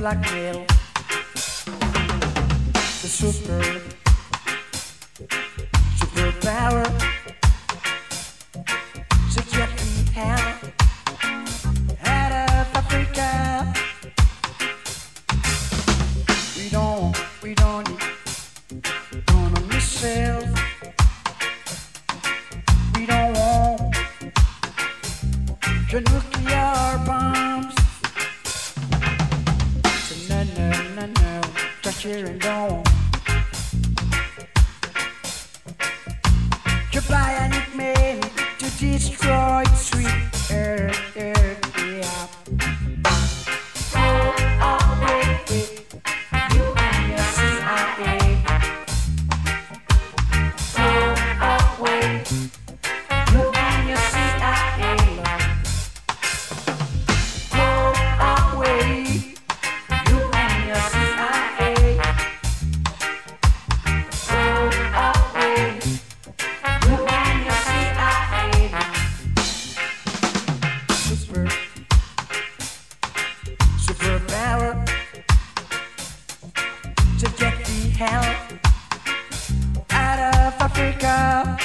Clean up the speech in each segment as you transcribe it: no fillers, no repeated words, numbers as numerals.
blackmail. The superpower, to get the hell out of Africa. We don't need on ourselves. We don't want your nuclear bombs. So no, just here and don't. You're bionic man to destroy sweet earth, yeah. Oh, wait, you and your CIA. Oh, wait, you and your CIA. Oh, wait, you and your CIA. Oh, wait. You and your CIA. Superpower to get the hell out of Africa.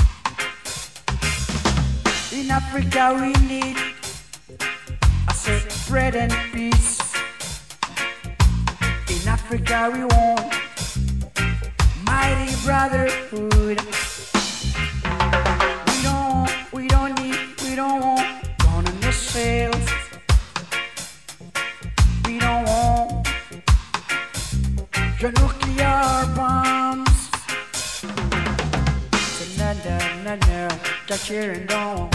In Africa we need a spread and peace. In Africa we want mighty brotherhood. We don't want gun in the sails. We don't want your nuclear bombs. So no, just here and don't.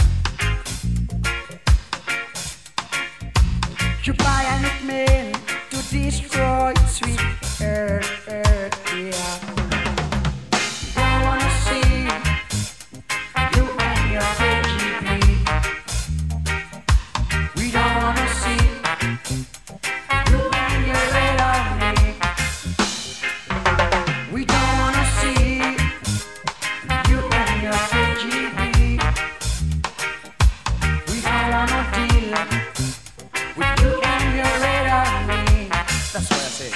You bionic man to destroy sweet earth, yeah. Don't wanna see you and your KGB. We don't wanna see you and your red army. We don't wanna see you and your KGB. We don't wanna deal with you and your red army. That's what I say.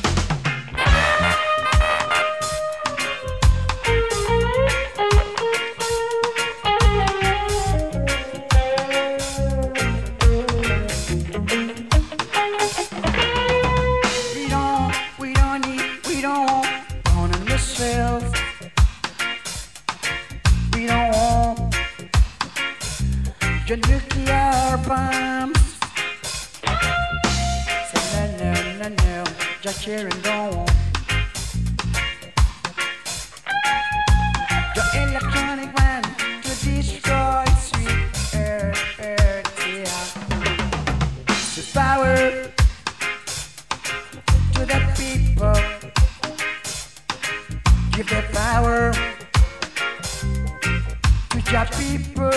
We don't want gun in the sails. We don't want your nuclear bombs. So no, just here and don't. Your electronic man to destroy sweet earth, yeah. The power to the people. Give the power to your people.